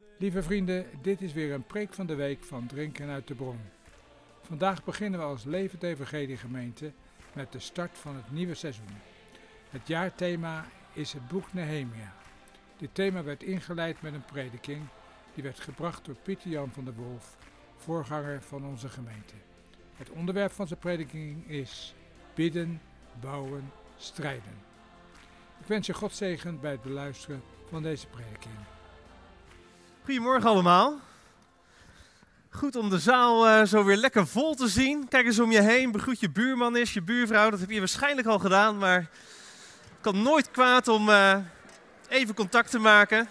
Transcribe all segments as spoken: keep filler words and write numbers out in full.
Lieve vrienden, dit is weer een preek van de week van Drinken uit de Bron. Vandaag beginnen we als Levend Evangelie Gemeente met de start van het nieuwe seizoen. Het jaarthema is het boek Nehemia. Dit thema werd ingeleid met een prediking die werd gebracht door Pieter Jan van der Wolf, voorganger van onze gemeente. Het onderwerp van zijn prediking is bidden, bouwen, strijden. Ik wens je God zegen bij het beluisteren van deze prediking. Goedemorgen allemaal. Goed om de zaal uh, zo weer lekker vol te zien. Kijk eens om je heen, begroet je buurman eens, je buurvrouw. Dat heb je waarschijnlijk al gedaan, maar het kan nooit kwaad om uh, even contact te maken.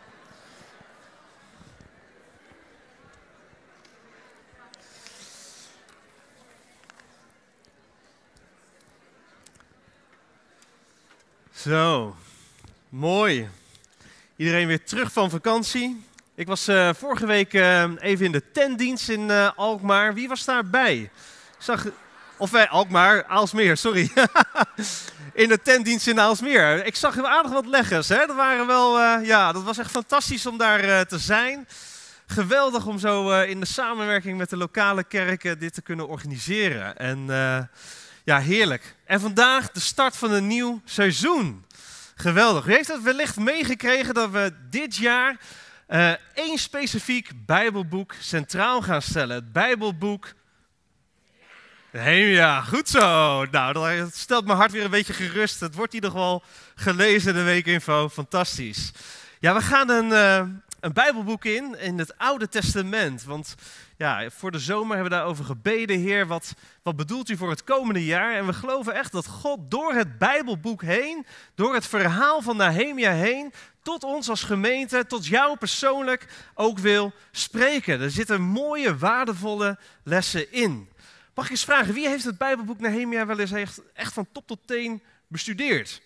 Zo, mooi. Iedereen weer terug van vakantie. Ik was uh, vorige week uh, even in de tentdienst in uh, Alkmaar. Wie was daarbij? Ik zag, of wij, uh, Alkmaar, Aalsmeer, sorry. In de tentdienst in Aalsmeer. Ik zag aardig wat leggers. Hè? Dat waren wel, uh, ja, dat was echt fantastisch om daar uh, te zijn. Geweldig om zo uh, in de samenwerking met de lokale kerken dit te kunnen organiseren. En uh, ja, heerlijk. En vandaag de start van een nieuw seizoen. Geweldig. U heeft het wellicht meegekregen dat we dit jaar uh, één specifiek Bijbelboek centraal gaan stellen. Het Bijbelboek Nehemia. Goed zo. Nou, dat stelt mijn hart weer een beetje gerust. Het wordt in ieder geval gelezen de weekinfo. Fantastisch. Ja, we gaan een, uh, een Bijbelboek in, in het Oude Testament. Want ja, voor de zomer hebben we daarover gebeden. Heer, wat, wat bedoelt u voor het komende jaar? En we geloven echt dat God door het Bijbelboek heen, door het verhaal van Nehemia heen, tot ons als gemeente, tot jou persoonlijk ook wil spreken. Er zitten mooie, waardevolle lessen in. Mag ik eens vragen, wie heeft het Bijbelboek Nehemia wel eens echt, echt van top tot teen bestudeerd?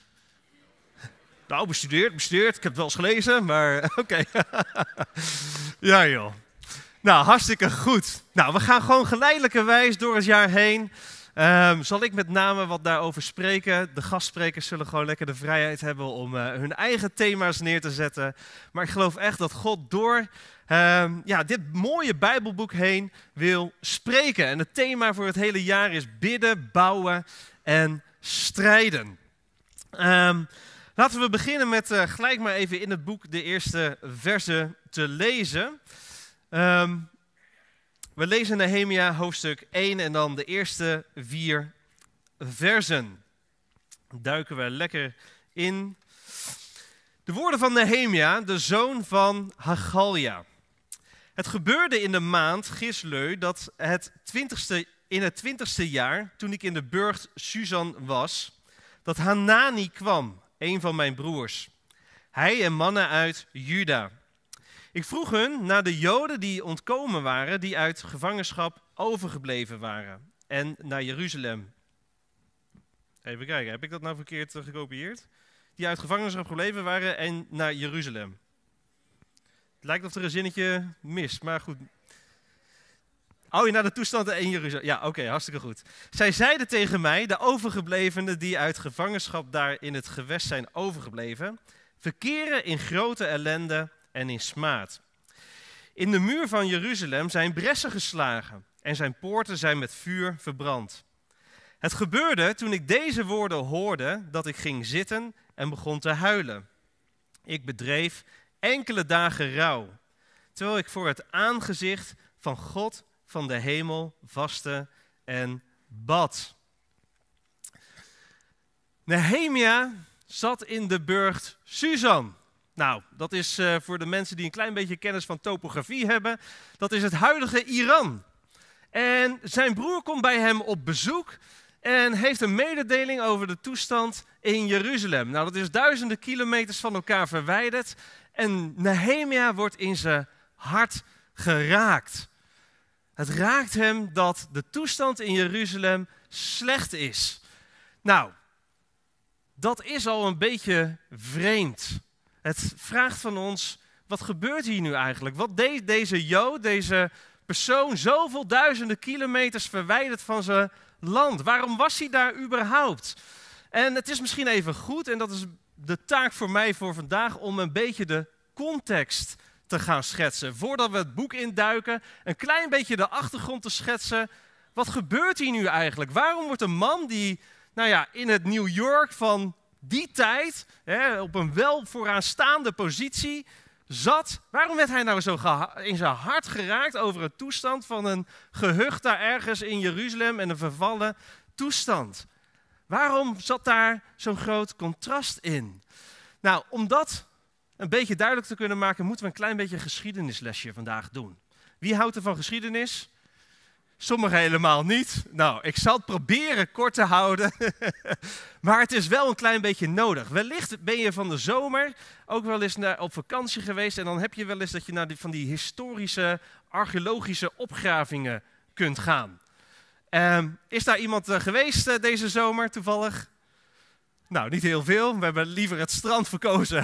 Nou, bestudeerd, bestudeerd. Ik heb het wel eens gelezen, maar oké. Okay. Ja joh. Nou, hartstikke goed. Nou, we gaan gewoon geleidelijkerwijs door het jaar heen. Um, zal ik met name wat daarover spreken. De gastsprekers zullen gewoon lekker de vrijheid hebben om uh, hun eigen thema's neer te zetten. Maar ik geloof echt dat God door um, ja, dit mooie Bijbelboek heen wil spreken. En het thema voor het hele jaar is bidden, bouwen en strijden. Um, laten we beginnen met uh, gelijk maar even in het boek de eerste versen te lezen. Um, we lezen Nehemia hoofdstuk één en dan de eerste vier versen. Duiken we lekker in. De woorden van Nehemia, de zoon van Haggalja. Het gebeurde in de maand Gisleu dat het twintigste, in het twintigste jaar, toen ik in de burcht Susan was, dat Hanani kwam, een van mijn broers. Hij en mannen uit Juda. Ik vroeg hun naar de Joden die ontkomen waren, die uit gevangenschap overgebleven waren. En naar Jeruzalem. Even kijken, heb ik dat nou verkeerd gekopieerd? Die uit gevangenschap gebleven waren en naar Jeruzalem. Het lijkt of er een zinnetje mist, maar goed. Oh, je naar de toestanden in Jeruzalem. Ja, oké, okay, hartstikke goed. Zij zeiden tegen mij, de overgeblevenen die uit gevangenschap daar in het gewest zijn overgebleven, verkeren in grote ellende en in smaad. In de muur van Jeruzalem zijn bressen geslagen en zijn poorten zijn met vuur verbrand. Het gebeurde toen ik deze woorden hoorde dat ik ging zitten en begon te huilen. Ik bedreef enkele dagen rouw, terwijl ik voor het aangezicht van God van de hemel vastte en bad. Nehemia zat in de burcht Susan. Nou, dat is uh, voor de mensen die een klein beetje kennis van topografie hebben, dat is het huidige Iran. En zijn broer komt bij hem op bezoek en heeft een mededeling over de toestand in Jeruzalem. Nou, dat is duizenden kilometers van elkaar verwijderd en Nehemia wordt in zijn hart geraakt. Het raakt hem dat de toestand in Jeruzalem slecht is. Nou, dat is al een beetje vreemd. Het vraagt van ons, wat gebeurt hier nu eigenlijk? Wat deed deze Jood, deze persoon, zoveel duizenden kilometers verwijderd van zijn land? Waarom was hij daar überhaupt? En het is misschien even goed, en dat is de taak voor mij voor vandaag, om een beetje de context te gaan schetsen. Voordat we het boek induiken, een klein beetje de achtergrond te schetsen. Wat gebeurt hier nu eigenlijk? Waarom wordt een man die nou ja, in het New York van die tijd, hè, op een wel vooraanstaande positie zat, waarom werd hij nou zo in zijn hart geraakt over het toestand van een gehucht daar ergens in Jeruzalem en een vervallen toestand? Waarom zat daar zo'n groot contrast in? Nou, om dat een beetje duidelijk te kunnen maken, moeten we een klein beetje een geschiedenislesje vandaag doen. Wie houdt er van geschiedenis? Sommigen helemaal niet. Nou, ik zal het proberen kort te houden. Maar het is wel een klein beetje nodig. Wellicht ben je van de zomer ook wel eens naar, op vakantie geweest. En dan heb je wel eens dat je naar die, van die historische, archeologische opgravingen kunt gaan. Um, is daar iemand uh, geweest uh, deze zomer toevallig? Nou, niet heel veel. We hebben liever het strand verkozen.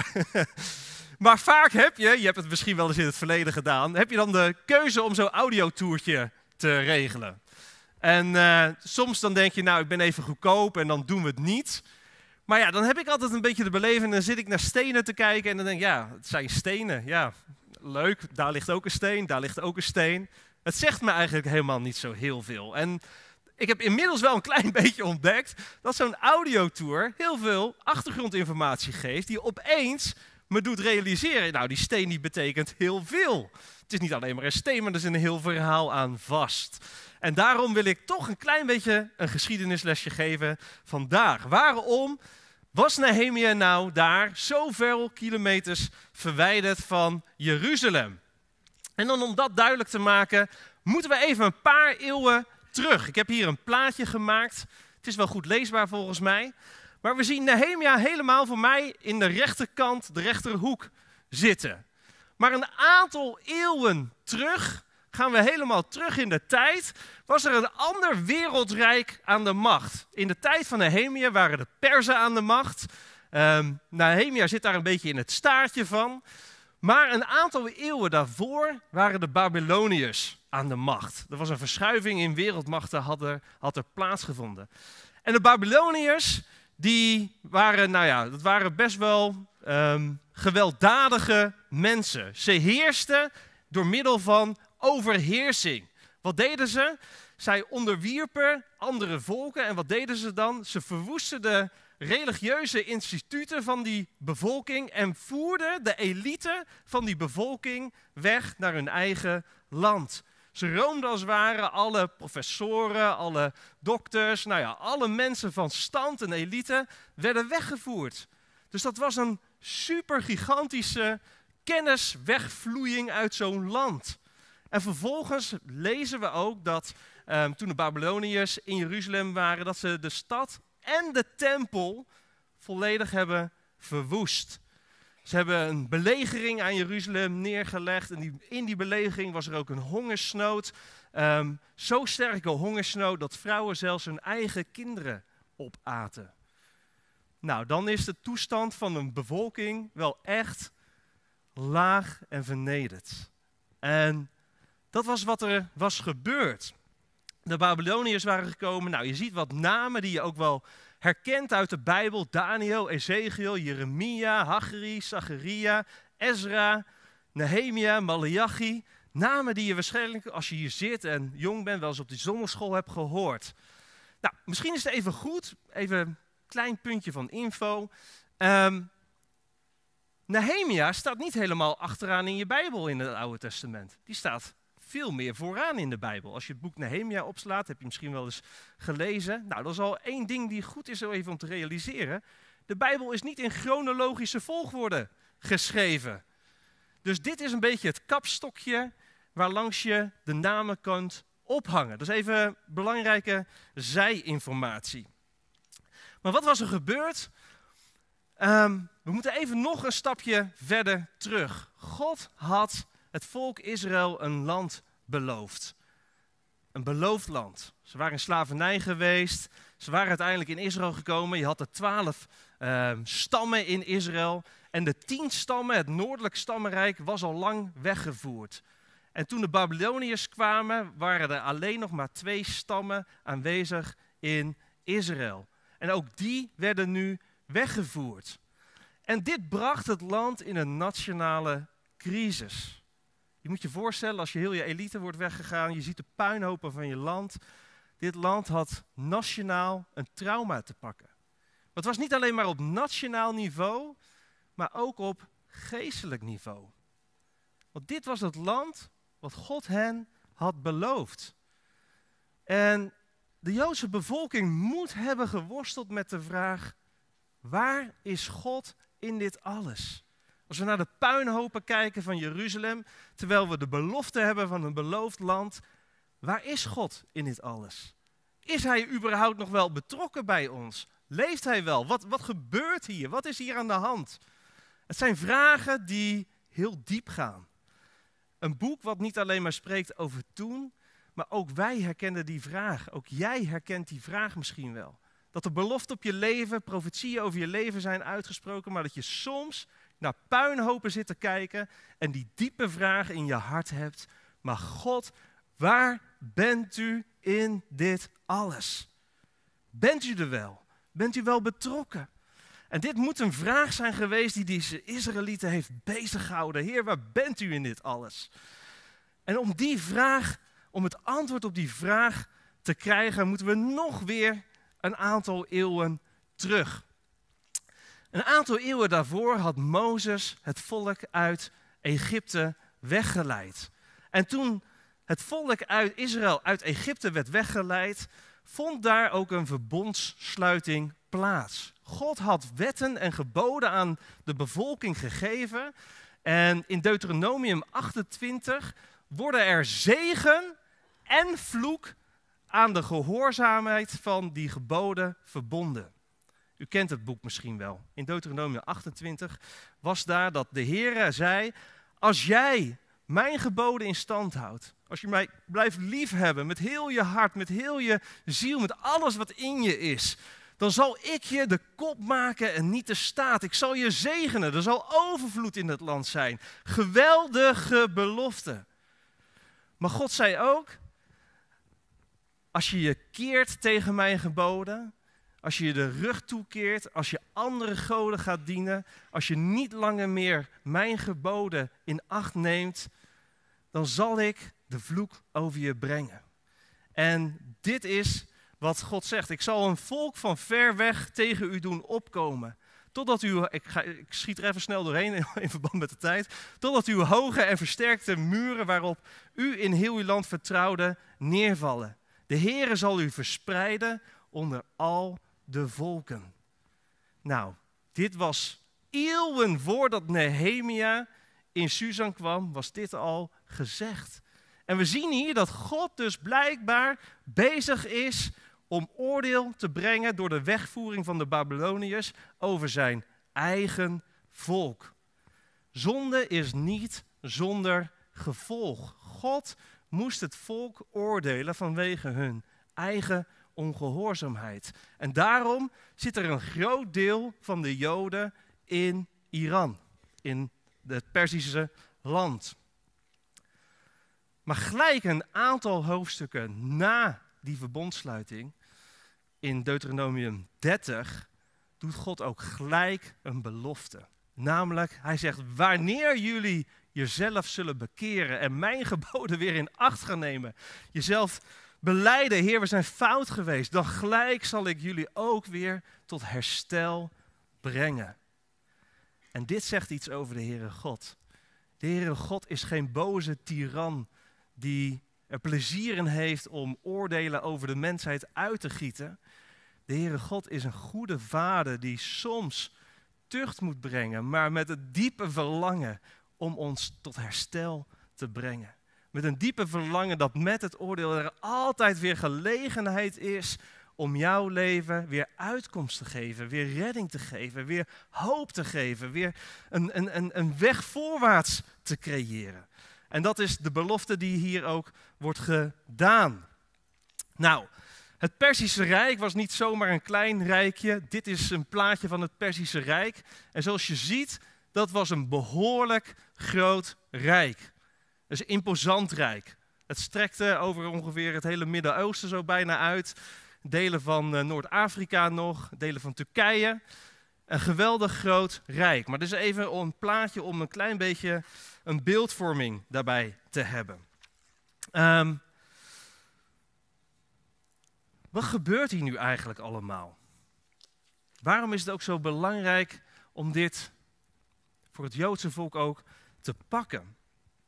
Maar vaak heb je, je hebt het misschien wel eens in het verleden gedaan, heb je dan de keuze om zo'n audiotoertje te regelen. En uh, soms dan denk je, nou, ik ben even goedkoop en dan doen we het niet. Maar ja, dan heb ik altijd een beetje de beleving en dan zit ik naar stenen te kijken en dan denk ik, ja, het zijn stenen. Ja, leuk, daar ligt ook een steen, daar ligt ook een steen. Het zegt me eigenlijk helemaal niet zo heel veel. En ik heb inmiddels wel een klein beetje ontdekt dat zo'n audiotour heel veel achtergrondinformatie geeft die opeens me doet realiseren, nou, die steen die betekent heel veel. Het is niet alleen maar een steen, maar er zit een heel verhaal aan vast. En daarom wil ik toch een klein beetje een geschiedenislesje geven vandaag. Waarom was Nehemia nou daar zoveel kilometers verwijderd van Jeruzalem? En dan om dat duidelijk te maken, moeten we even een paar eeuwen terug. Ik heb hier een plaatje gemaakt. Het is wel goed leesbaar volgens mij. Maar we zien Nehemia helemaal voor mij in de rechterkant, de rechterhoek zitten. Maar een aantal eeuwen terug, gaan we helemaal terug in de tijd, was er een ander wereldrijk aan de macht. In de tijd van Nehemia waren de Perzen aan de macht. Um, Nehemia zit daar een beetje in het staartje van. Maar een aantal eeuwen daarvoor waren de Babyloniërs aan de macht. Er was een verschuiving in wereldmachten had er, had er plaatsgevonden. En de Babyloniërs, die waren, nou ja, dat waren best wel um, gewelddadige mensen. Ze heersten door middel van overheersing. Wat deden ze? Zij onderwierpen andere volken. En wat deden ze dan? Ze verwoesten de religieuze instituten van die bevolking en voerden de elite van die bevolking weg naar hun eigen land. Ze roomden als het ware alle professoren, alle dokters, nou ja, alle mensen van stand en elite werden weggevoerd. Dus dat was een super gigantische kenniswegvloeiing uit zo'n land. En vervolgens lezen we ook dat um, toen de Babyloniërs in Jeruzalem waren, dat ze de stad en de tempel volledig hebben verwoest. Ze hebben een belegering aan Jeruzalem neergelegd en die, in die belegering was er ook een hongersnood. Um, zo sterke hongersnood dat vrouwen zelfs hun eigen kinderen opaten. Nou, dan is de toestand van een bevolking wel echt laag en vernederd. En dat was wat er was gebeurd. De Babyloniërs waren gekomen. Nou, je ziet wat namen die je ook wel herkent uit de Bijbel. Daniel, Ezekiel, Jeremia, Haggai, Zacharia, Ezra, Nehemia, Maleachi. Namen die je waarschijnlijk, als je hier zit en jong bent, wel eens op die zonderschool hebt gehoord. Nou, misschien is het even goed, even een klein puntje van info. Um, Nehemia staat niet helemaal achteraan in je Bijbel in het Oude Testament. Die staat veel meer vooraan in de Bijbel. Als je het boek Nehemia opslaat, heb je misschien wel eens gelezen. Nou, dat is al één ding die goed is even om te realiseren. De Bijbel is niet in chronologische volgorde geschreven. Dus dit is een beetje het kapstokje waarlangs je de namen kunt ophangen. Dat is even belangrijke zijinformatie. Maar wat was er gebeurd? Um, we moeten even nog een stapje verder terug. God had het volk Israël een land beloofd. Een beloofd land. Ze waren in slavernij geweest. Ze waren uiteindelijk in Israël gekomen. Je had er twaalf uh, stammen in Israël. En de tien stammen, het noordelijk stammenrijk, was al lang weggevoerd. En toen de Babyloniërs kwamen, waren er alleen nog maar twee stammen aanwezig in Israël. En ook die werden nu weggevoerd. En dit bracht het land in een nationale crisis. Je moet je voorstellen, als je heel je elite wordt weggegaan, je ziet de puinhopen van je land. Dit land had nationaal een trauma te pakken. Het was niet alleen maar op nationaal niveau, maar ook op geestelijk niveau. Want dit was het land wat God hen had beloofd. En de Joodse bevolking moet hebben geworsteld met de vraag, waar is God in dit alles? Als we naar de puinhopen kijken van Jeruzalem, terwijl we de belofte hebben van een beloofd land, waar is God in dit alles? Is hij überhaupt nog wel betrokken bij ons? Leeft hij wel? Wat, wat gebeurt hier? Wat is hier aan de hand? Het zijn vragen die heel diep gaan. Een boek wat niet alleen maar spreekt over toen, maar ook wij herkennen die vraag. Ook jij herkent die vraag misschien wel. Dat de beloften op je leven, profetieën over je leven zijn uitgesproken, maar dat je soms naar puinhopen zit te kijken en die diepe vraag in je hart hebt. Maar God, waar bent u in dit alles? Bent u er wel? Bent u wel betrokken? En dit moet een vraag zijn geweest die deze Israëlieten heeft beziggehouden. Heer, waar bent u in dit alles? En om die vraag, om het antwoord op die vraag te krijgen, moeten we nog weer een aantal eeuwen terug. Een aantal eeuwen daarvoor had Mozes het volk uit Egypte weggeleid. En toen het volk uit Israël uit Egypte werd weggeleid, vond daar ook een verbondssluiting plaats. God had wetten en geboden aan de bevolking gegeven. En in Deuteronomium achtentwintig worden er zegen en vloek aan de gehoorzaamheid van die geboden verbonden. U kent het boek misschien wel. In Deuteronomium achtentwintig was daar dat de Heere zei, als jij mijn geboden in stand houdt, als je mij blijft liefhebben met heel je hart, met heel je ziel, met alles wat in je is, dan zal ik je de kop maken en niet de staart. Ik zal je zegenen, er zal overvloed in het land zijn. Geweldige belofte. Maar God zei ook, als je je keert tegen mijn geboden, als je je de rug toekeert, als je andere goden gaat dienen, als je niet langer meer mijn geboden in acht neemt, dan zal ik de vloek over je brengen. En dit is wat God zegt. Ik zal een volk van ver weg tegen u doen opkomen. Totdat u, ik, ga, ik schiet er even snel doorheen in, in verband met de tijd. Totdat uw hoge en versterkte muren waarop u in heel uw land vertrouwde neervallen. De Heere zal u verspreiden onder al de volken. Nou, dit was eeuwen voordat Nehemia in Susan kwam, was dit al gezegd. En we zien hier dat God dus blijkbaar bezig is om oordeel te brengen door de wegvoering van de Babyloniërs over zijn eigen volk. Zonde is niet zonder gevolg. God moest het volk oordelen vanwege hun eigen ongehoorzaamheid. En daarom zit er een groot deel van de Joden in Iran, in het Perzische land. Maar gelijk een aantal hoofdstukken na die verbondsluiting, in Deuteronomium dertig, doet God ook gelijk een belofte. Namelijk, hij zegt, wanneer jullie jezelf zullen bekeren en mijn geboden weer in acht gaan nemen, jezelf belijden, Heer, we zijn fout geweest, dan gelijk zal ik jullie ook weer tot herstel brengen. En dit zegt iets over de Heere God. De Heere God is geen boze tiran die er plezier in heeft om oordelen over de mensheid uit te gieten. De Heere God is een goede vader die soms tucht moet brengen, maar met het diepe verlangen om ons tot herstel te brengen. Met een diepe verlangen dat met het oordeel er altijd weer gelegenheid is om jouw leven weer uitkomst te geven, weer redding te geven, weer hoop te geven, weer een, een, een, een weg voorwaarts te creëren. En dat is de belofte die hier ook wordt gedaan. Nou, het Perzische Rijk was niet zomaar een klein rijkje. Dit is een plaatje van het Perzische Rijk. En zoals je ziet, dat was een behoorlijk groot rijk. Dus een imposant rijk. Het strekte over ongeveer het hele Midden-Oosten zo bijna uit. Delen van uh, Noord-Afrika nog, delen van Turkije. Een geweldig groot rijk. Maar dit is even een plaatje om een klein beetje een beeldvorming daarbij te hebben. Um, wat gebeurt hier nu eigenlijk allemaal? Waarom is het ook zo belangrijk om dit voor het Joodse volk ook te pakken?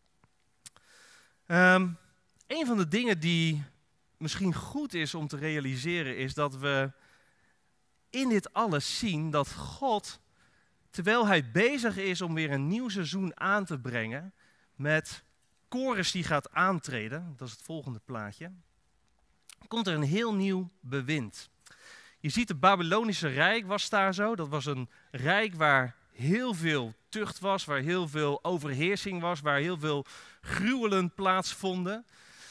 Um, een van de dingen die misschien goed is om te realiseren is dat we in dit alles zien dat God, terwijl hij bezig is om weer een nieuw seizoen aan te brengen met Kores die gaat aantreden, dat is het volgende plaatje, komt er een heel nieuw bewind. Je ziet het Babylonische Rijk was daar zo. Dat was een rijk waar heel veel tucht was, waar heel veel overheersing was, waar heel veel gruwelen plaatsvonden.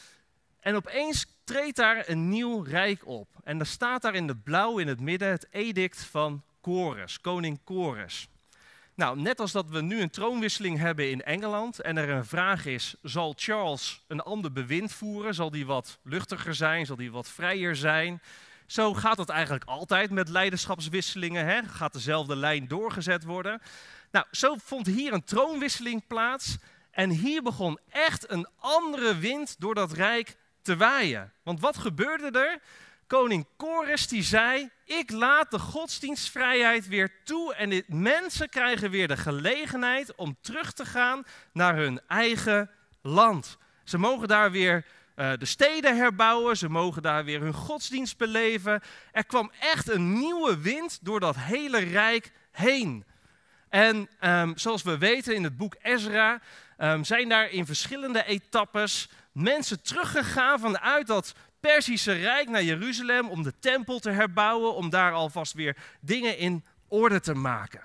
En opeens treedt daar een nieuw rijk op. En er staat daar in de blauw in het midden het edict van Kores, koning Kores. Nou, net als dat we nu een troonwisseling hebben in Engeland en er een vraag is, zal Charles een ander bewind voeren? Zal die wat luchtiger zijn? Zal die wat vrijer zijn? Zo gaat het eigenlijk altijd met leiderschapswisselingen. Hè? Gaat dezelfde lijn doorgezet worden? Nou, zo vond hier een troonwisseling plaats. En hier begon echt een andere wind door dat rijk te waaien. Want wat gebeurde er? Koning Kores die zei, ik laat de godsdienstvrijheid weer toe en dit, mensen krijgen weer de gelegenheid om terug te gaan naar hun eigen land. Ze mogen daar weer uh, de steden herbouwen, ze mogen daar weer hun godsdienst beleven. Er kwam echt een nieuwe wind door dat hele rijk heen. En um, zoals we weten in het boek Ezra um, zijn daar in verschillende etappes mensen teruggegaan vanuit dat Perzische Rijk naar Jeruzalem om de tempel te herbouwen, om daar alvast weer dingen in orde te maken.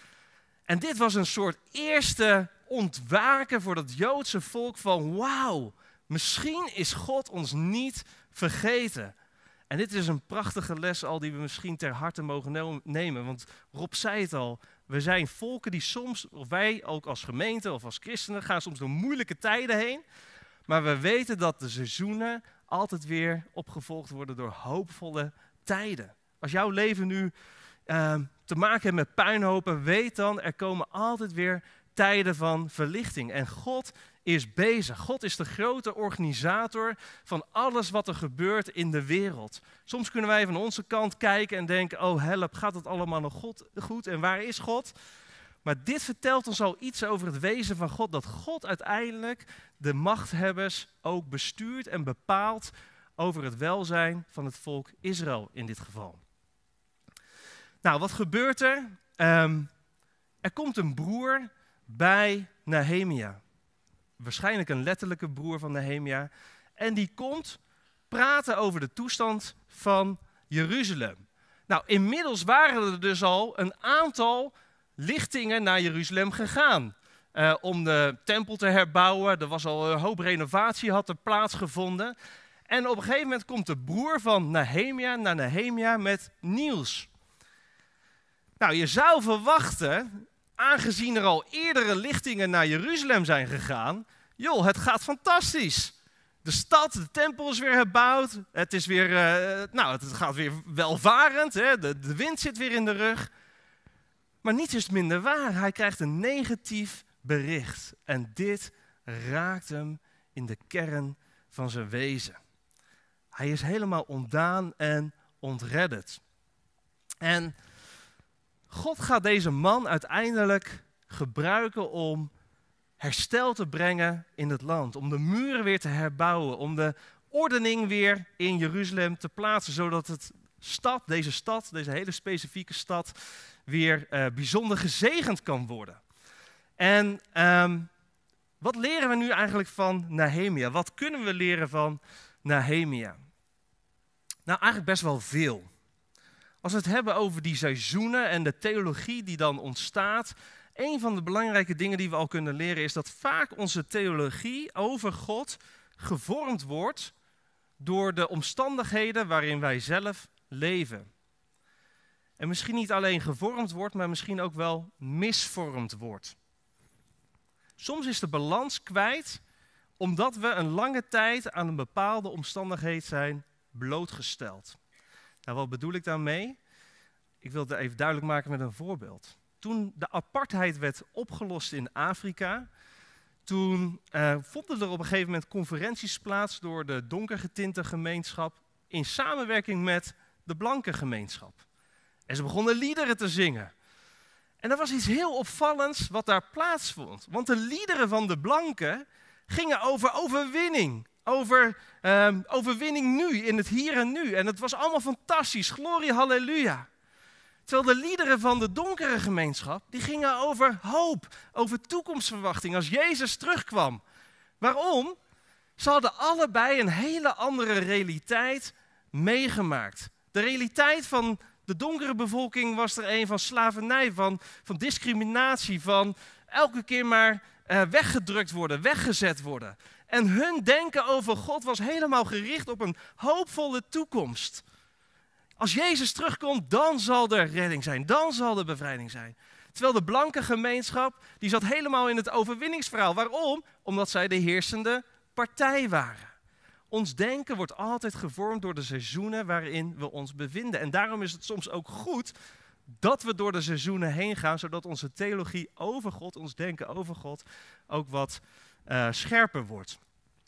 En dit was een soort eerste ontwaken voor dat Joodse volk van wauw, misschien is God ons niet vergeten. En dit is een prachtige les al die we misschien ter harte mogen nemen, want Rob zei het al, we zijn volken die soms, of wij ook als gemeente of als christenen, gaan soms door moeilijke tijden heen, maar we weten dat de seizoenen altijd weer opgevolgd worden door hoopvolle tijden. Als jouw leven nu uh, te maken heeft met puinhopen, weet dan, er komen altijd weer tijden van verlichting. En God is bezig. God is de grote organisator van alles wat er gebeurt in de wereld. Soms kunnen wij van onze kant kijken en denken, oh help, gaat het allemaal nog goed en waar is God? Maar dit vertelt ons al iets over het wezen van God, dat God uiteindelijk de machthebbers ook bestuurt en bepaalt over het welzijn van het volk Israël in dit geval. Nou, wat gebeurt er? Um, er komt een broer bij Nehemia. Waarschijnlijk een letterlijke broer van Nehemia. En die komt praten over de toestand van Jeruzalem. Nou, inmiddels waren er dus al een aantal lichtingen naar Jeruzalem gegaan. Uh, om de tempel te herbouwen. Er was al een hoop renovatie had er plaatsgevonden. En op een gegeven moment komt de broer van Nehemia naar Nehemia met nieuws. Nou, je zou verwachten, aangezien er al eerdere lichtingen naar Jeruzalem zijn gegaan, joh, het gaat fantastisch. De stad, de tempel is weer herbouwd. Het is weer, uh, nou, het gaat weer welvarend. Hè? De, de wind zit weer in de rug. Maar niets is minder waar. Hij krijgt een negatief bericht. En dit raakt hem in de kern van zijn wezen. Hij is helemaal ontdaan en ontredderd. En God gaat deze man uiteindelijk gebruiken om herstel te brengen in het land. Om de muren weer te herbouwen. Om de ordening weer in Jeruzalem te plaatsen. Zodat het stad, deze stad, deze hele specifieke stad, weer uh, bijzonder gezegend kan worden. En um, wat leren we nu eigenlijk van Nehemia? Wat kunnen we leren van Nehemia? Nou, eigenlijk best wel veel. Als we het hebben over die seizoenen en de theologie die dan ontstaat, een van de belangrijke dingen die we al kunnen leren is dat vaak onze theologie over God gevormd wordt door de omstandigheden waarin wij zelf leven. En misschien niet alleen gevormd wordt, maar misschien ook wel misvormd wordt. Soms is de balans kwijt omdat we een lange tijd aan een bepaalde omstandigheid zijn blootgesteld. Nou, wat bedoel ik daarmee? Ik wil het even duidelijk maken met een voorbeeld. Toen de apartheid werd opgelost in Afrika, toen uh, vonden er op een gegeven moment conferenties plaats door de donkergetinte gemeenschap in samenwerking met de blanke gemeenschap. En ze begonnen liederen te zingen. En er was iets heel opvallends wat daar plaatsvond. Want de liederen van de blanken gingen over overwinning. Over uh, overwinning nu, in het hier en nu. En het was allemaal fantastisch, glorie, halleluja. Terwijl de liederen van de donkere gemeenschap, die gingen over hoop, over toekomstverwachting als Jezus terugkwam. Waarom? Ze hadden allebei een hele andere realiteit meegemaakt. De realiteit van de donkere bevolking was er een van slavernij, van, van discriminatie, van elke keer maar uh, weggedrukt worden, weggezet worden. En hun denken over God was helemaal gericht op een hoopvolle toekomst. Als Jezus terugkomt, dan zal er redding zijn, dan zal er bevrijding zijn. Terwijl de blanke gemeenschap, die zat helemaal in het overwinningsverhaal. Waarom? Omdat zij de heersende partij waren. Ons denken wordt altijd gevormd door de seizoenen waarin we ons bevinden. En daarom is het soms ook goed dat we door de seizoenen heen gaan, zodat onze theologie over God, ons denken over God, ook wat uh, scherper wordt.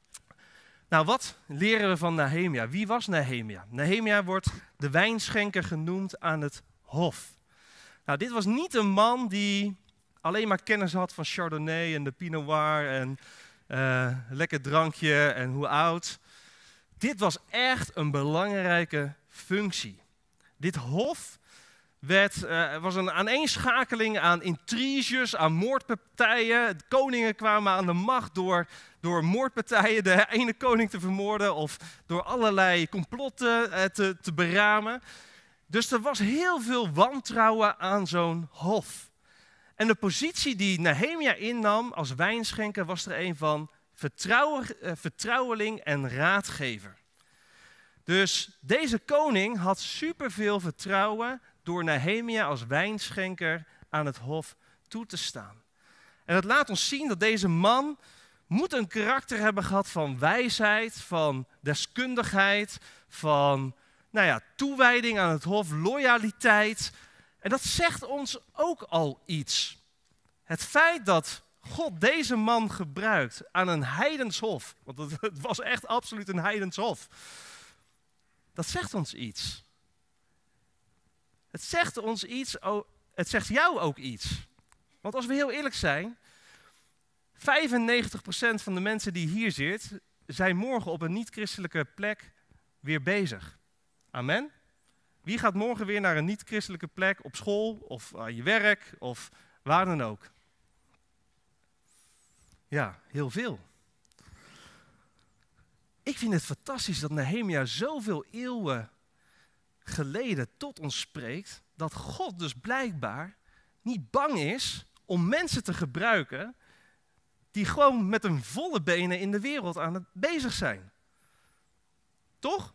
Nou, wat leren we van Nehemia? Wie was Nehemia? Nehemia wordt de wijnschenker genoemd aan het hof. Nou, dit was niet een man die alleen maar kennis had van Chardonnay en de Pinot Noir en uh, lekker drankje en hoe oud. Dit was echt een belangrijke functie. Dit hof werd, uh, was een aaneenschakeling aan intriges, aan moordpartijen. De koningen kwamen aan de macht door, door moordpartijen de ene koning te vermoorden of door allerlei complotten uh, te, te beramen. Dus er was heel veel wantrouwen aan zo'n hof. En de positie die Nehemia innam als wijnschenker was er een van vertrouwen, uh, vertrouweling en raadgever. Dus deze koning had superveel vertrouwen door Nehemia als wijnschenker aan het hof toe te staan. En dat laat ons zien dat deze man moet een karakter hebben gehad van wijsheid, van deskundigheid, van nou ja, toewijding aan het hof, loyaliteit. En dat zegt ons ook al iets. Het feit dat God deze man gebruikt aan een heidens hof, want het was echt absoluut een heidens hof, dat zegt ons iets. Het zegt ons iets, het zegt jou ook iets. Want als we heel eerlijk zijn, vijfennegentig procent van de mensen die hier zit, zijn morgen op een niet-christelijke plek weer bezig. Amen? Wie gaat morgen weer naar een niet-christelijke plek op school of aan je werk of waar dan ook? Ja, heel veel. Ik vind het fantastisch dat Nehemia zoveel eeuwen geleden tot ons spreekt, dat God dus blijkbaar niet bang is om mensen te gebruiken die gewoon met hun volle benen in de wereld aan het bezig zijn. Toch?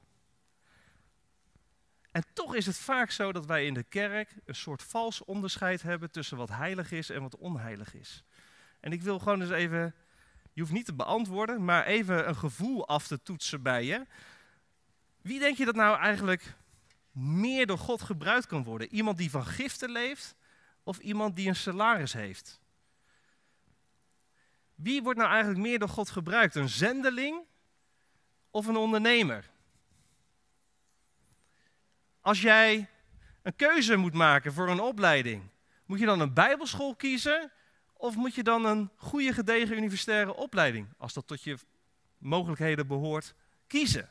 En toch is het vaak zo dat wij in de kerk een soort vals onderscheid hebben tussen wat heilig is en wat onheilig is. En ik wil gewoon eens even, je hoeft niet te beantwoorden, maar even een gevoel af te toetsen bij je. Wie denk je dat nou eigenlijk meer door God gebruikt kan worden? Iemand die van giften leeft of iemand die een salaris heeft? Wie wordt nou eigenlijk meer door God gebruikt? Een zendeling of een ondernemer? Als jij een keuze moet maken voor een opleiding, moet je dan een bijbelschool kiezen of moet je dan een goede gedegen universitaire opleiding, als dat tot je mogelijkheden behoort, kiezen?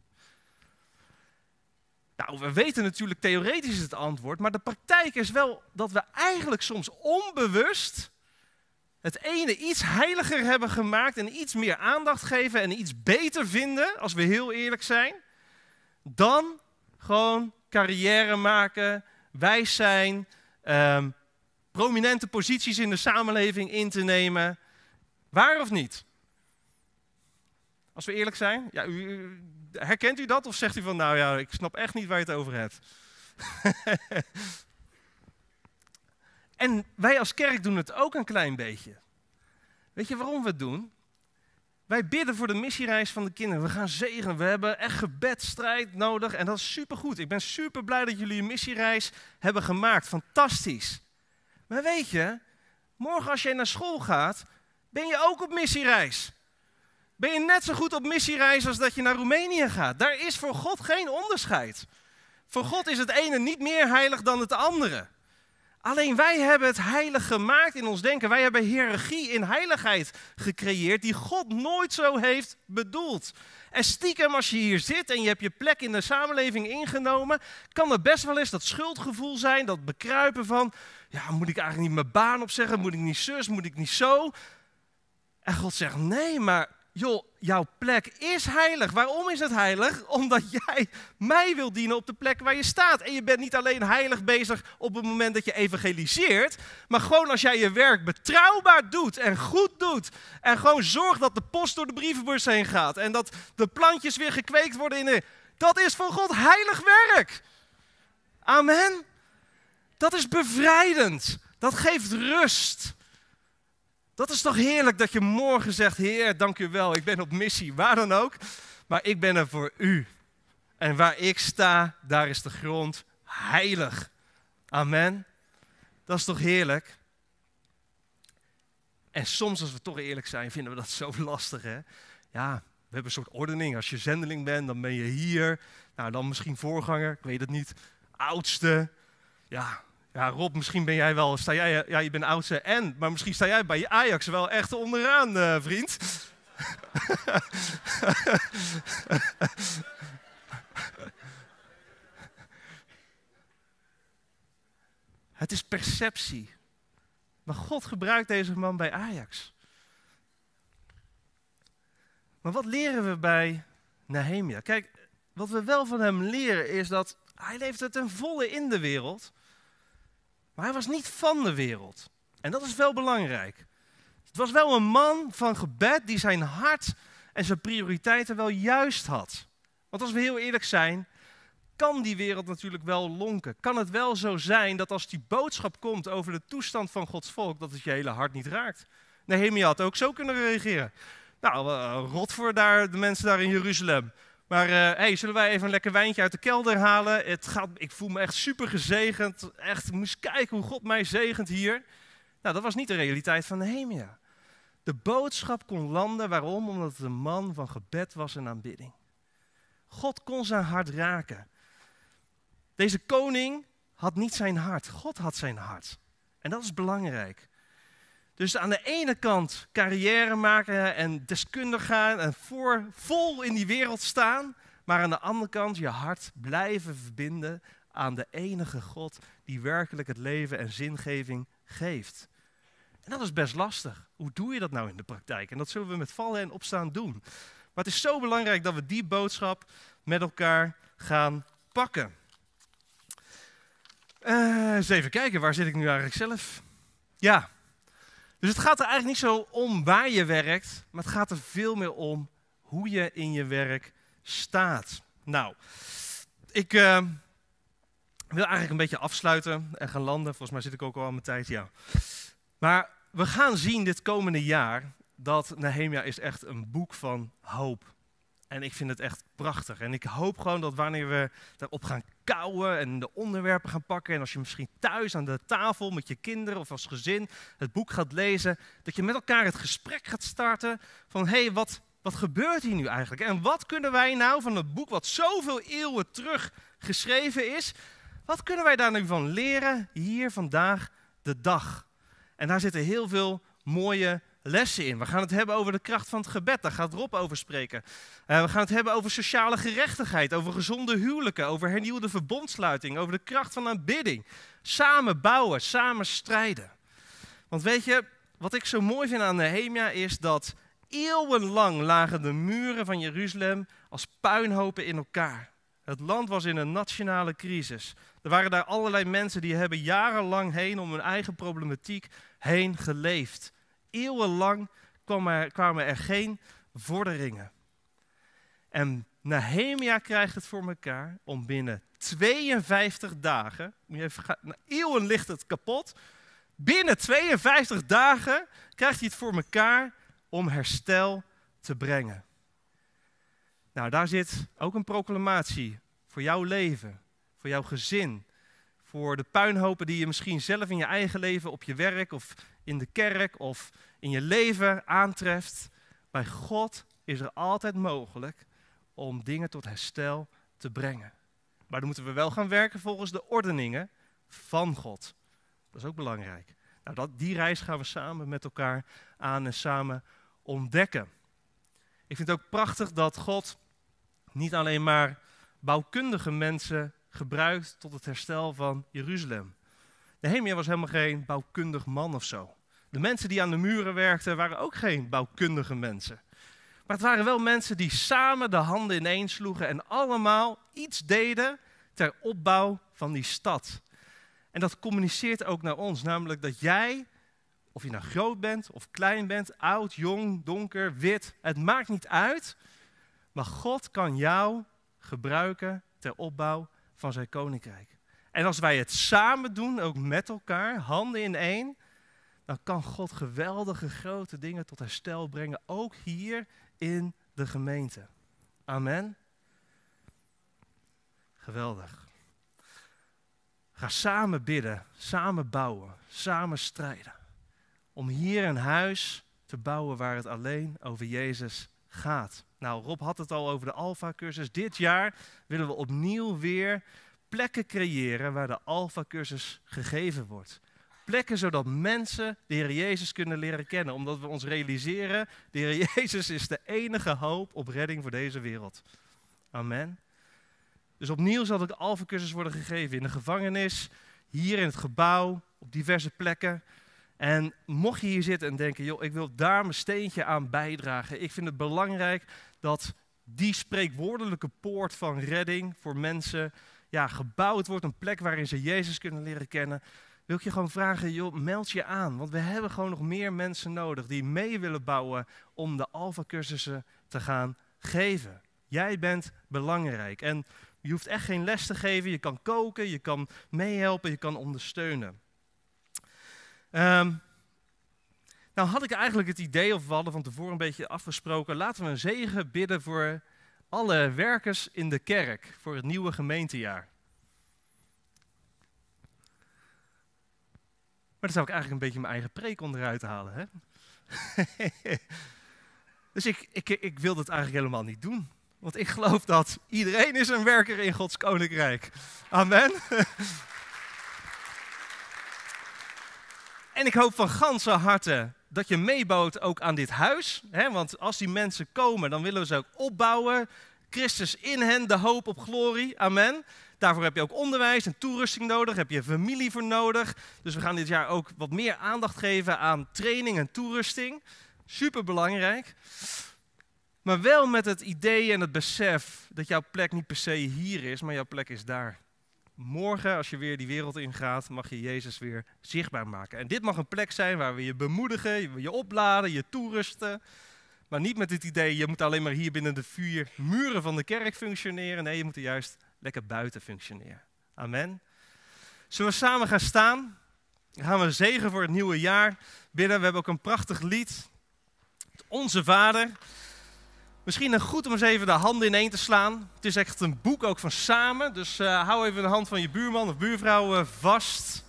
Nou, we weten natuurlijk theoretisch het antwoord, maar de praktijk is wel dat we eigenlijk soms onbewust het ene iets heiliger hebben gemaakt en iets meer aandacht geven en iets beter vinden, als we heel eerlijk zijn, dan gewoon carrière maken, wijs zijn, um, prominente posities in de samenleving in te nemen. Waar of niet? Als we eerlijk zijn, ja, u, u, herkent u dat of zegt u van, nou ja, ik snap echt niet waar je het over hebt. En wij als kerk doen het ook een klein beetje. Weet je waarom we het doen? Wij bidden voor de missiereis van de kinderen. We gaan zegenen. We hebben echt gebedstrijd nodig. En dat is supergoed. Ik ben super blij dat jullie een missiereis hebben gemaakt. Fantastisch. Maar weet je, morgen als jij naar school gaat, Ben je ook op missiereis? Ben je net zo goed op missiereis als dat je naar Roemenië gaat? Daar is voor God geen onderscheid. Voor God is het ene niet meer heilig dan het andere. Alleen wij hebben het heilig gemaakt in ons denken. Wij hebben hiërarchie in heiligheid gecreëerd die God nooit zo heeft bedoeld. En stiekem als je hier zit en je hebt je plek in de samenleving ingenomen, kan er best wel eens dat schuldgevoel zijn, dat bekruipen van, ja, moet ik eigenlijk niet mijn baan opzeggen, moet ik niet zus, moet ik niet zo? En God zegt, nee, maar joh, jouw plek is heilig. Waarom is het heilig? Omdat jij mij wil dienen op de plek waar je staat. En je bent niet alleen heilig bezig op het moment dat je evangeliseert, maar gewoon als jij je werk betrouwbaar doet en goed doet. En gewoon zorgt dat de post door de brievenbus heen gaat. En dat de plantjes weer gekweekt worden in de... Dat is voor God heilig werk. Amen. Dat is bevrijdend. Dat geeft rust. Dat is toch heerlijk dat je morgen zegt, Heer, dank u wel, ik ben op missie, waar dan ook. Maar ik ben er voor u. En waar ik sta, daar is de grond heilig. Amen. Dat is toch heerlijk? En soms, als we toch eerlijk zijn, vinden we dat zo lastig, hè? Ja, we hebben een soort ordening. Als je zendeling bent, dan ben je hier. Nou, dan misschien voorganger, ik weet het niet. Oudste. Ja, ja, Rob, misschien ben jij wel, sta jij, ja, je bent oudste en, maar misschien sta jij bij Ajax wel echt onderaan, uh, vriend. Het is perceptie. Maar God gebruikt deze man bij Ajax. Maar wat leren we bij Nehemia? Kijk, wat we wel van hem leren is dat hij leefde ten volle in de wereld. Maar hij was niet van de wereld. En dat is wel belangrijk. Het was wel een man van gebed die zijn hart en zijn prioriteiten wel juist had. Want als we heel eerlijk zijn, kan die wereld natuurlijk wel lonken. Kan het wel zo zijn dat als die boodschap komt over de toestand van Gods volk, dat het je hele hart niet raakt. Nehemia had ook zo kunnen reageren. Nou, uh, rot voor daar, de mensen daar in Jeruzalem. Maar uh, hey, zullen wij even een lekker wijntje uit de kelder halen? Het gaat, ik voel me echt super gezegend. Echt, moest kijken hoe God mij zegent hier. Nou, dat was niet de realiteit van Nehemia. De boodschap kon landen. Waarom? Omdat het een man van gebed was en aanbidding. God kon zijn hart raken. Deze koning had niet zijn hart. God had zijn hart. En dat is belangrijk. Dus aan de ene kant carrière maken en deskundig gaan en voor, vol in die wereld staan. Maar aan de andere kant je hart blijven verbinden aan de enige God die werkelijk het leven en zingeving geeft. En dat is best lastig. Hoe doe je dat nou in de praktijk? En dat zullen we met vallen en opstaan doen. Maar het is zo belangrijk dat we die boodschap met elkaar gaan pakken. Uh, eens even kijken, waar zit ik nu eigenlijk zelf? Ja. Dus het gaat er eigenlijk niet zo om waar je werkt, maar het gaat er veel meer om hoe je in je werk staat. Nou, ik uh, wil eigenlijk een beetje afsluiten en gaan landen. Volgens mij zit ik ook al aan mijn tijd, ja. Maar we gaan zien dit komende jaar dat Nehemia is echt een boek van hoop. En ik vind het echt prachtig. En ik hoop gewoon dat wanneer we daarop gaan kouwen en de onderwerpen gaan pakken, en als je misschien thuis aan de tafel met je kinderen of als gezin het boek gaat lezen, dat je met elkaar het gesprek gaat starten van, hé, hey, wat, wat gebeurt hier nu eigenlijk? En wat kunnen wij nou van het boek wat zoveel eeuwen terug geschreven is, wat kunnen wij daar nu van leren hier vandaag de dag? En daar zitten heel veel mooie lessen in. We gaan het hebben over de kracht van het gebed. Daar gaat Rob over spreken. Uh, we gaan het hebben over sociale gerechtigheid, over gezonde huwelijken, over hernieuwde verbondsluiting, over de kracht van aanbidding. Samen bouwen, samen strijden. Want weet je, wat ik zo mooi vind aan Nehemia is dat eeuwenlang lagen de muren van Jeruzalem als puinhopen in elkaar. Het land was in een nationale crisis. Er waren daar allerlei mensen die hebben jarenlang heen om hun eigen problematiek heen geleefd. Eeuwenlang kwamen er, kwamen er geen vorderingen. En Nehemia krijgt het voor elkaar om binnen tweeënvijftig dagen, moet je even gaan, nou, eeuwen ligt het kapot, binnen tweeënvijftig dagen krijgt hij het voor elkaar om herstel te brengen. Nou, daar zit ook een proclamatie voor jouw leven, voor jouw gezin, voor de puinhopen die je misschien zelf in je eigen leven, op je werk of in de kerk of in je leven aantreft. Bij God is er altijd mogelijk om dingen tot herstel te brengen. Maar dan moeten we wel gaan werken volgens de ordeningen van God. Dat is ook belangrijk. Nou, dat, die reis gaan we samen met elkaar aan en samen ontdekken. Ik vind het ook prachtig dat God niet alleen maar bouwkundige mensen gebruikt tot het herstel van Jeruzalem. Nehemia was helemaal geen bouwkundig man of zo. De mensen die aan de muren werkten waren ook geen bouwkundige mensen. Maar het waren wel mensen die samen de handen ineen sloegen en allemaal iets deden ter opbouw van die stad. En dat communiceert ook naar ons, namelijk dat jij, of je nou groot bent of klein bent, oud, jong, donker, wit, het maakt niet uit. Maar God kan jou gebruiken ter opbouw van zijn koninkrijk. En als wij het samen doen, ook met elkaar, handen in één, dan kan God geweldige grote dingen tot herstel brengen, ook hier in de gemeente. Amen. Geweldig. Ga samen bidden, samen bouwen, samen strijden. Om hier een huis te bouwen waar het alleen over Jezus gaat. Nou, Rob had het al over de Alpha-cursus. Dit jaar willen we opnieuw weer plekken creëren waar de Alpha-cursus gegeven wordt. Plekken zodat mensen de Heer Jezus kunnen leren kennen. Omdat we ons realiseren, de Heer Jezus is de enige hoop op redding voor deze wereld. Amen. Dus opnieuw zal de Alpha-cursus worden gegeven in de gevangenis, hier in het gebouw, op diverse plekken. En mocht je hier zitten en denken, joh, ik wil daar mijn steentje aan bijdragen. Ik vind het belangrijk dat die spreekwoordelijke poort van redding voor mensen ja, gebouwd wordt. Een plek waarin ze Jezus kunnen leren kennen. Wil ik je gewoon vragen, joh, meld je aan. Want we hebben gewoon nog meer mensen nodig die mee willen bouwen om de Alpha-cursussen te gaan geven. Jij bent belangrijk. En je hoeft echt geen les te geven. Je kan koken, je kan meehelpen, je kan ondersteunen. Um, nou had ik eigenlijk het idee, of we hadden van tevoren een beetje afgesproken, laten we een zegen bidden voor alle werkers in de kerk, voor het nieuwe gemeentejaar. Maar dan zou ik eigenlijk een beetje mijn eigen preek onderuit halen. Hè? Dus ik, ik, ik wil dat eigenlijk helemaal niet doen. Want ik geloof dat iedereen is een werker in Gods koninkrijk. Amen. En ik hoop van ganse harte dat je meebouwt ook aan dit huis. Hè? Want als die mensen komen, dan willen we ze ook opbouwen. Christus in hen, de hoop op glorie. Amen. Daarvoor heb je ook onderwijs en toerusting nodig. Heb je familie voor nodig. Dus we gaan dit jaar ook wat meer aandacht geven aan training en toerusting. Super belangrijk. Maar wel met het idee en het besef dat jouw plek niet per se hier is, maar jouw plek is daar. Morgen, als je weer die wereld ingaat, mag je Jezus weer zichtbaar maken. En dit mag een plek zijn waar we je bemoedigen, je opladen, je toerusten. Maar niet met het idee, je moet alleen maar hier binnen de vier muren van de kerk functioneren. Nee, je moet er juist lekker buiten functioneren. Amen. Zullen we samen gaan staan? Dan gaan we zegen voor het nieuwe jaar bidden. We hebben ook een prachtig lied. Onze Vader. Misschien goed om eens even de handen ineen te slaan. Het is echt een boek ook van samen. Dus uh, hou even de hand van je buurman of buurvrouw uh, vast.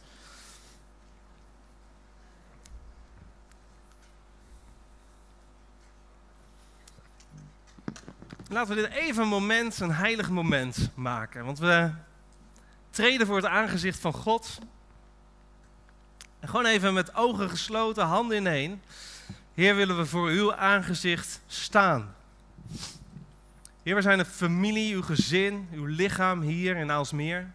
Laten we dit even een moment, een heilig moment maken. Want we treden voor het aangezicht van God. En gewoon even met ogen gesloten, handen ineen. Heer, willen we voor uw aangezicht staan. Heer, we zijn een familie, uw gezin, uw lichaam hier in Aalsmeer.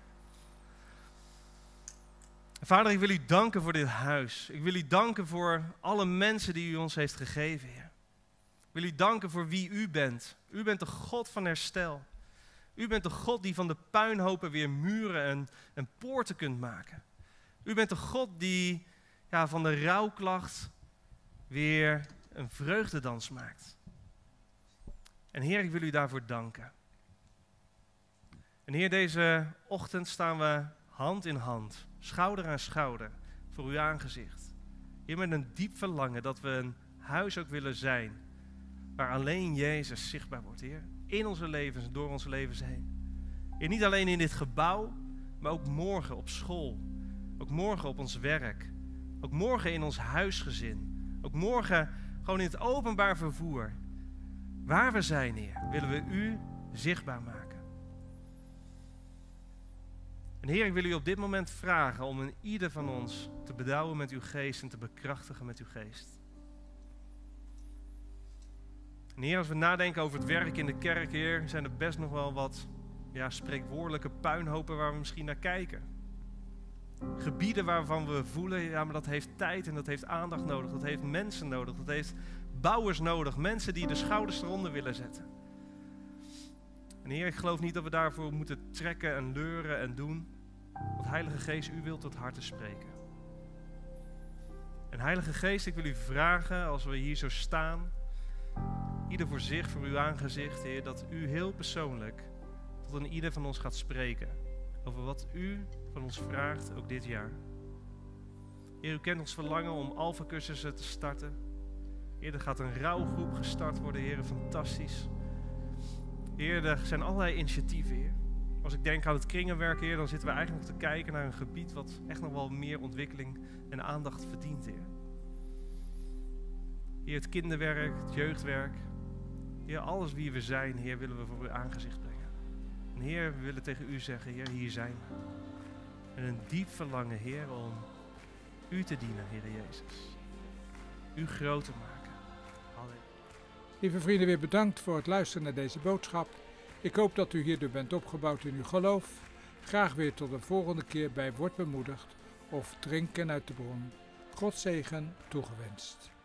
Vader, ik wil u danken voor dit huis. Ik wil u danken voor alle mensen die u ons heeft gegeven, Heer. Ik wil u danken voor wie u bent. U bent de God van herstel. U bent de God die van de puinhopen weer muren en, en poorten kunt maken. U bent de God die ja, van de rouwklacht weer een vreugdedans maakt. En Heer, ik wil u daarvoor danken. En Heer, deze ochtend staan we hand in hand, schouder aan schouder, voor uw aangezicht. Heer, met een diep verlangen dat we een huis ook willen zijn, waar alleen Jezus zichtbaar wordt, Heer. In onze levens en door onze levens heen. Heer, niet alleen in dit gebouw, maar ook morgen op school. Ook morgen op ons werk. Ook morgen in ons huisgezin. Ook morgen gewoon in het openbaar vervoer. Waar we zijn, Heer, willen we U zichtbaar maken. En Heer, ik wil U op dit moment vragen om in ieder van ons te bedouwen met Uw geest en te bekrachtigen met Uw geest. En Heer, als we nadenken over het werk in de kerk, Heer, zijn er best nog wel wat ja, spreekwoordelijke puinhopen waar we misschien naar kijken. Gebieden waarvan we voelen, ja, maar dat heeft tijd en dat heeft aandacht nodig. Dat heeft mensen nodig, dat heeft bouwers nodig. Mensen die de schouders eronder willen zetten. En Heer, ik geloof niet dat we daarvoor moeten trekken en leuren en doen. Want Heilige Geest, U wilt tot harten spreken. En Heilige Geest, ik wil U vragen, als we hier zo staan, ieder voor zich, voor Uw aangezicht, Heer, dat U heel persoonlijk tot een ieder van ons gaat spreken. Over wat U van ons vraagt, ook dit jaar. Heer, U kent ons verlangen om alfacursussen te starten. Heer, er gaat een rouwgroep gestart worden, Heer, fantastisch. Heer, er zijn allerlei initiatieven, Heer. Als ik denk aan het kringenwerk, Heer, dan zitten we eigenlijk nog te kijken naar een gebied wat echt nog wel meer ontwikkeling en aandacht verdient, Heer. Heer, het kinderwerk, het jeugdwerk. Heer, alles wie we zijn, Heer, willen we voor Uw aangezicht brengen. En Heer, we willen tegen U zeggen, Heer, hier zijn we. En een diep verlangen, Heer, om U te dienen, Heer Jezus. U groot te maken. Halleluja. Lieve vrienden, weer bedankt voor het luisteren naar deze boodschap. Ik hoop dat u hierdoor bent opgebouwd in uw geloof. Graag weer tot de volgende keer bij Word Bemoedigd of Drinken uit de Bron. God zegen toegewenst.